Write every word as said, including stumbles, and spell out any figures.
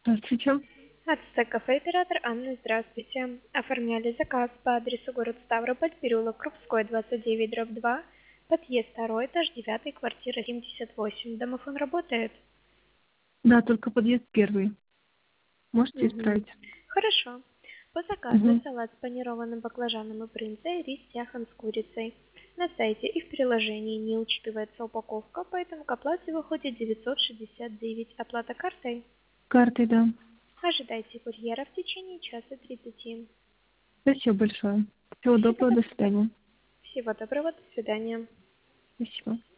Здравствуйте. Ацтек кафе оператор Анна, здравствуйте. Оформляли заказ по адресу город Ставрополь, переулок Крупской, двадцать девять, дробь два, подъезд второй, этаж девятый, квартира семьдесят восемь. Домофон работает? Да, только подъезд первый. Можете Угу. исправить? Хорошо. По заказу Угу. салат с панированным баклажаном и брынзой, рис яхан с курицей. На сайте и в приложении не учитывается упаковка, поэтому к оплате выходит девятьсот шестьдесят девять. Оплата картой. Картой, да. Ожидайте курьера в течение часа тридцати. Спасибо большое. Всего Всего доброго, до доброго. свидания. Всего доброго, до свидания. Спасибо.